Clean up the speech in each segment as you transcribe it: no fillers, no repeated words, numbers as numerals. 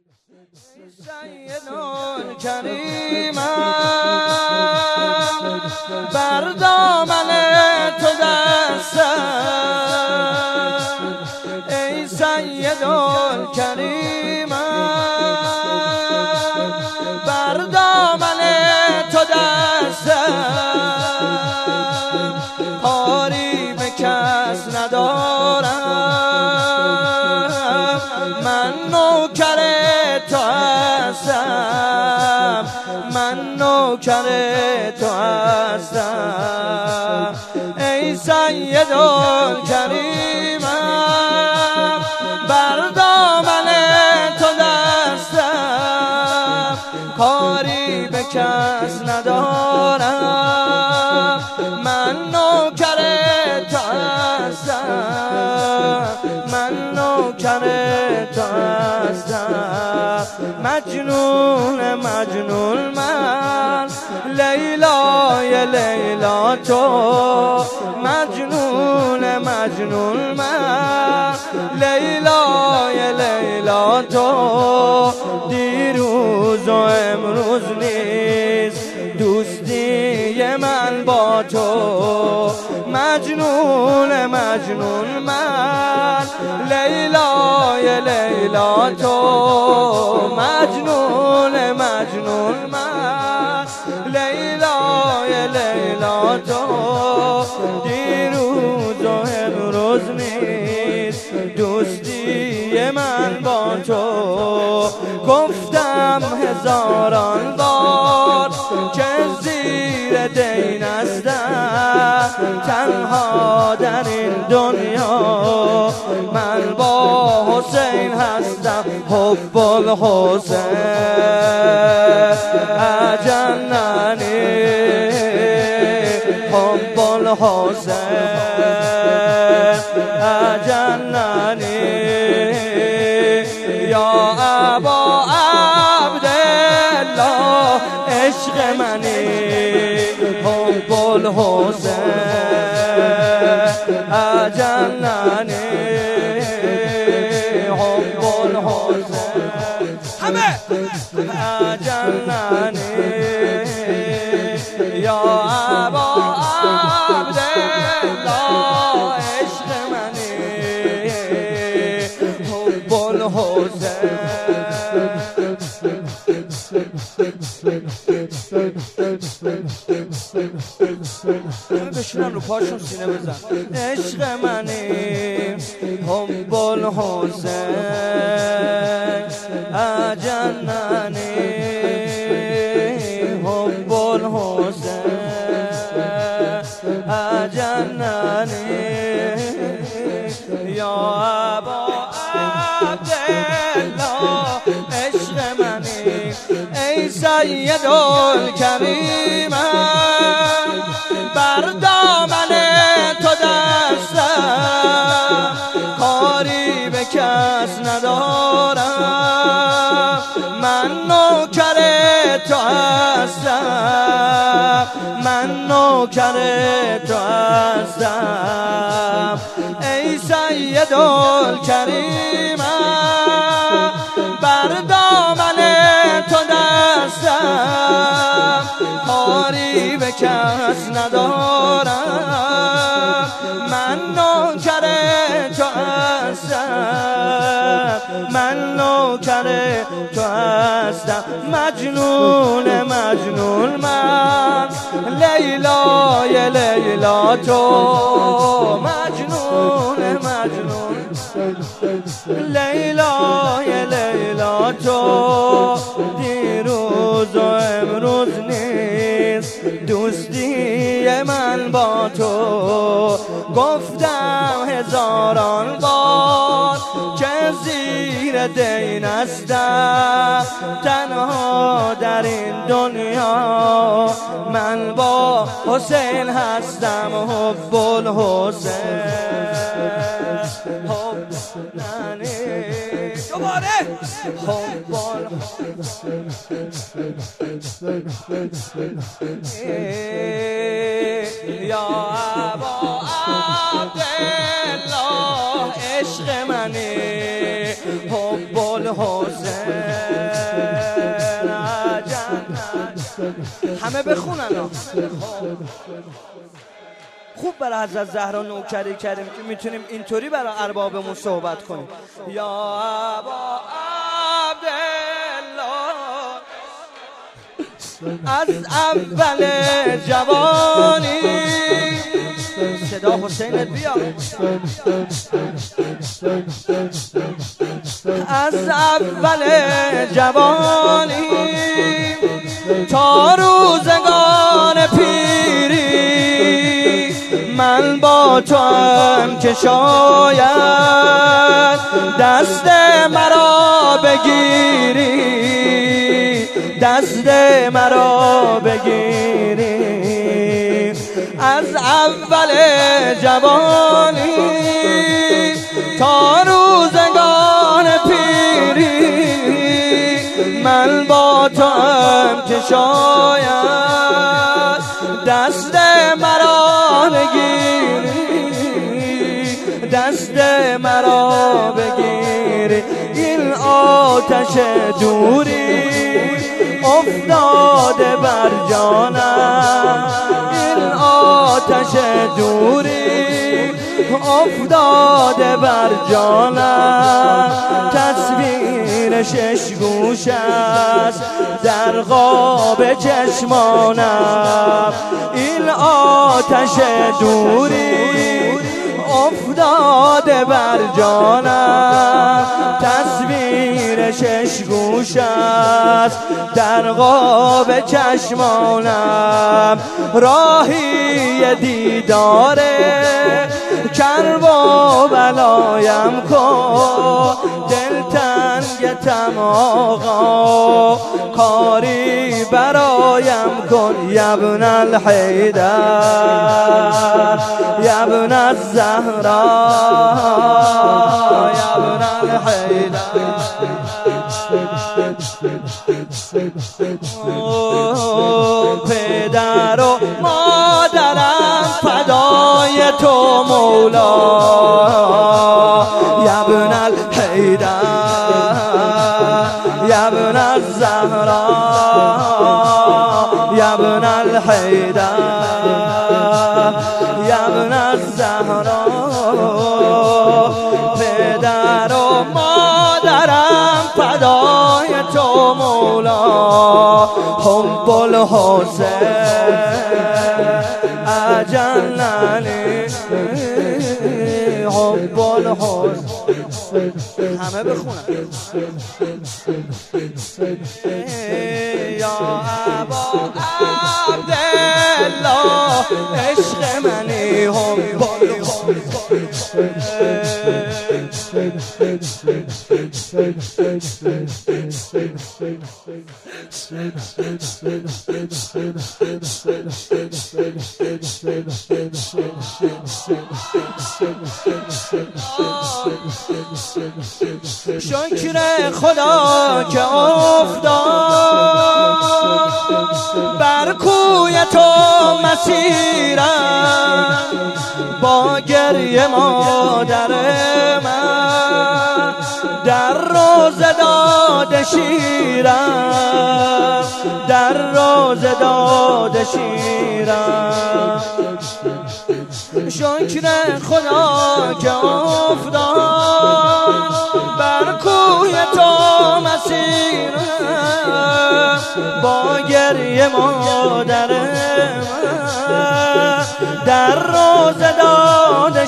سیدون کریمم بر دامن تو دستم، ای سیدون کریمم بر دامن تو دستم، کاری به کس ندارم، من نوکر تو هستم، من نوکر تو هستم، ای سیدون کریمم بر دامن تو دستم، کاری به کس ندارم، من نوکر تو هستم، من نوکر تو هستم، مجنون مجنون من لیلای لیلا تو، مجنون مجنون من لیلای لیلا تو، دیروز و امروز نیست دوستی من با تو، مجنون مجنون من لیلای لیلا تو، مجنون مجنون من لیلای لیلا تو، دیروز و امروز نیست دوستی من با تو، گفتم هزاران بار که زیر دین هستم، تنها در این دنیا من با حسین هستم، حب الحسین اجننی، حب الحسین اجننی، یا ابا عبدالله عشق منی، حب الحسین اجننی، حب الحسین همه اجننی، یا ابا عبدالله عشق منی، حب الحسین. بشونم رو پاشون سینه بزن، عشق منی حب الحسین اجننی، حب الحسین اجننی، یا ابا عبدالله عشق منی، ای سیدون کریمم بر دامن تو دستم، کاری به کس ندارم، من نوکر تو هستم، من نوکر تو هستم، ای سیدون کریمم بر دامن تو دستم، کاری به کس ندارم، من نوکر تو هستم، من نوکر تو هستم، مجنون مجنون من لیلای لیلا تو، مجنون مجنون لیلای لیلا تو، دیروز و امروز نیست دوستی من با تو، گفتم هزاران بار که زیر دین هستم، تنها در این دنیا من با حسین هستم، حب الحسین حب دوباره حب یا ابا عبدالله عشق منی، حب الحسین همه بخونن. خوب برای حضرت زهرا نوکری کردیم که میتونیم اینطوری برای اربابمون صحبت کنیم. یا ابا عبدالله از اول جوانی، صدا حسینت بیا، از اول جوانی تا روزگار پیری من با تو هم که شاید دست مرا بگیری، دست مرا بگیری. از اول جوانی تا روزگار پیری من با تو هم که شاید دست مرا بگیری، دست مرا بگیری. این آتش دوری افتاده بر جانم، این آتش دوری افتاده بر جانم. تصویر شش گوش است در قاب چشمانم، این آتش دوری افتاده بر جانم. تصویر شش گوش است در قاب چشمانم. راهی دیدار کرب و بلایم کن، دلتنگتم آقا کاری برایم کن. یبن الحیدر یبن الزهرا یبن الحیدر. پدر و مادرم فدای تو مولا، یبن الحیدر یبن الزهرا یبن الحیدر یبن الزهرا. پدر و مادرم فدای تو مولا، حب الحسین اجلنی، حب الحسین. همه بخونن. یا ابا عبدالله عشق منی، حب شکر خدا که افتاد بر کوی تو مسیرم، با گریه مادر من در روزه داده شیرم، در روزه داده شیرم. شکر خدا که افتاد بر کوی تو مسیرم، با گریه مادر من در روزه داده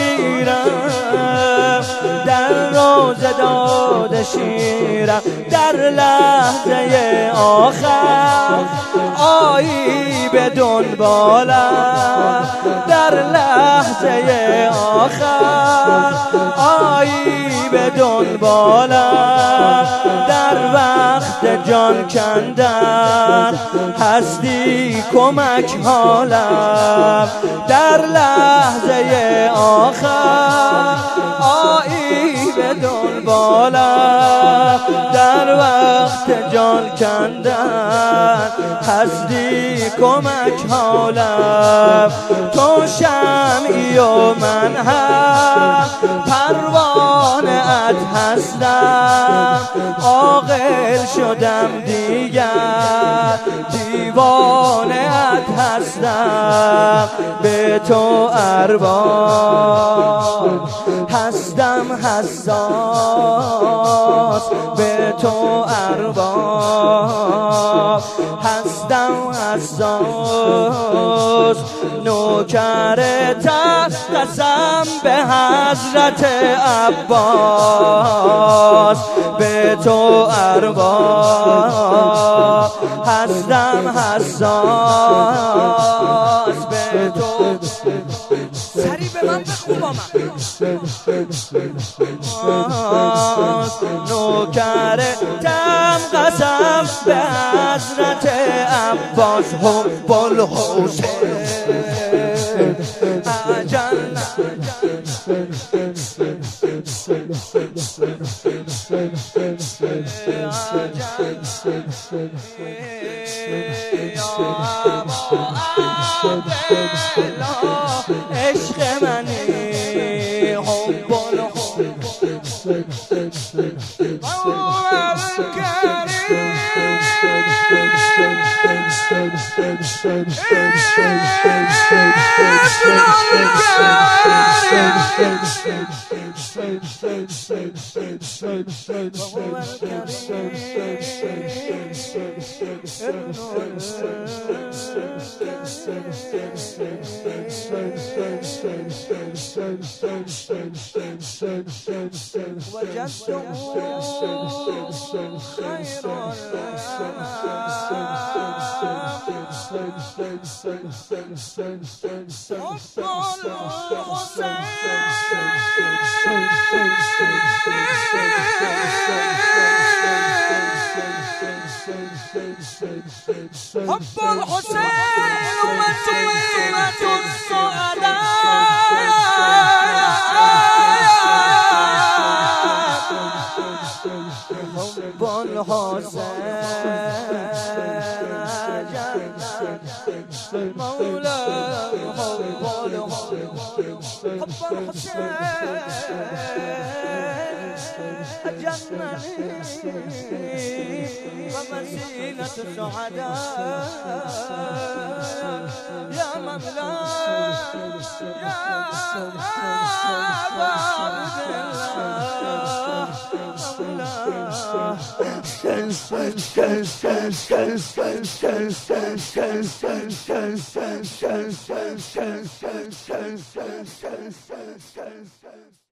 شیرم، در روزه داده شیرم. در لحظه آخر آیی به دنبالم، در لحظه آخر آیی به دنبالم. در وقت جان کندن هستی کمک حالم، در لحظه آخر آیی به دنبالم. در وقت جان کندن هستی کمک حالم. تو شمعی و من هم پروانه ات هستم، عاقل شدم دیگر دیوانه‌ات هستم به تو ارباب هستم حساس به تو ارباب هستم حساس نوکرتم قسم به حضرت عباس به تو ارباب هستم حساس به تو سری به من بخون با من نوکرتم قسم به حضرت عباس حب الحسین اجل عشق منی حب حب الحسين وسيرة السعداء حب الحسين مولاي حب الحسين جنني ومسيلة السعداء يا مولاي يا عبد الله